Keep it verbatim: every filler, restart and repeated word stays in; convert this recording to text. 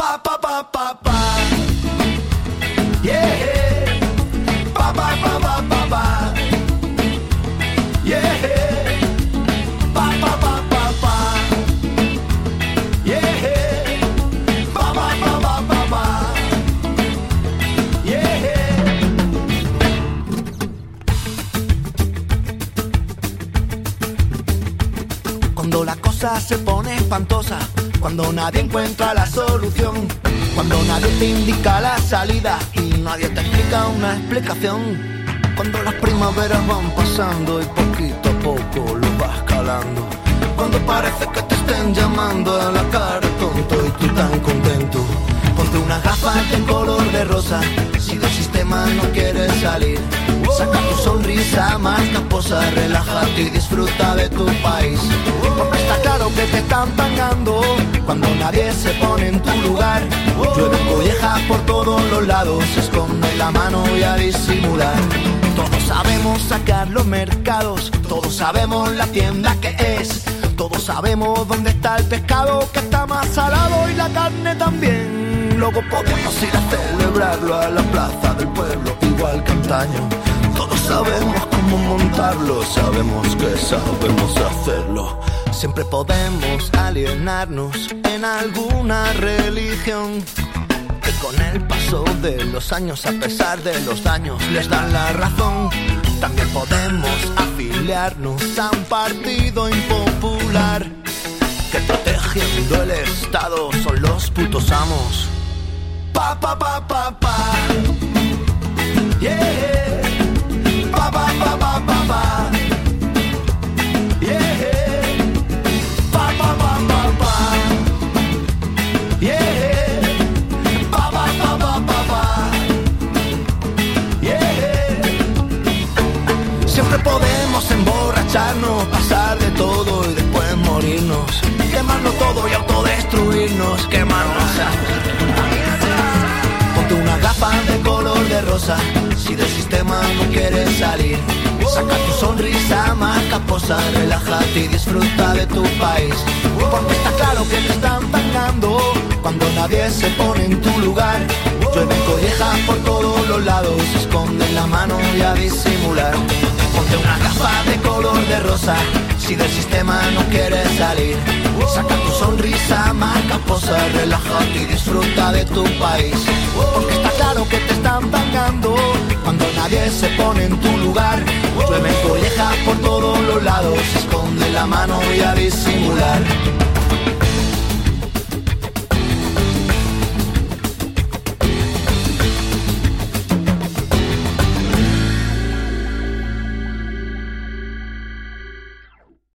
Pa, pa, pa, pa, pa. Yeah. Pa, pa, pa, pa, pa, pa. Yeah. Pa, pa, pa, pa, pa. Yeah. Pa, pa, pa, pa, pa, pa. Yeah. Cuando la cosa se pone espantosa, cuando nadie encuentra la solución, cuando nadie te indica la salida y nadie te explica una explicación, cuando las primaveras van pasando y poquito a poco lo vas calando, cuando parece que te estén llamando a la cara tonto y tú tan contento, ponte unas gafas en color de rosa si del sistema no quieres salir. Saca tu sonrisa más casposa, relájate y disfruta de tu país. Porque está claro que te están pagando cuando nadie se pone en tu lugar. Llueve collejas por todos los lados, se esconde la mano y a disimular. Todos sabemos sacar los mercados, todos sabemos la tienda que es, todos sabemos dónde está el pescado que está más salado y la carne también. Luego podemos ir a celebrarlo a la plaza del pueblo igual que antaño. Todos sabemos cómo montarlo, sabemos que sabemos hacerlo. Siempre podemos alienarnos en alguna religión que con el paso de los años, a pesar de los daños, les dan la razón. También podemos afiliarnos a un partido impopular que protegiendo el Estado son los putos amos. Pa, pa, pa, pa, pa. Yeah. Pa, pa, pa, pa, pa, pa. Yeah. Pa, pa, pa, pa, pa. Yeah. Pa, pa, pa, pa, pa, pa. Yeah. Siempre podemos emborracharnos, pasar de todo y después morirnos, quemarlo todo y autodestruirnos, quemarnos a... Ponte una gafa de color de rosa si del sistema no quieres salir. Saca tu sonrisa más casposa, relájate y disfruta de tu país. Porque está claro que te están pagando cuando nadie se pone en tu lugar. Llueven collejas por todos los lados, se esconden la mano y a disimular. Ponte una gafa de color de rosa si del sistema no quieres salir. Saca tu sonrisa más casposa, relájate y disfruta de tu país. Porque está claro que te están pagando cuando nadie se pone en tu lugar. Llueven collejas por todos los lados, se esconde la mano y a disimular.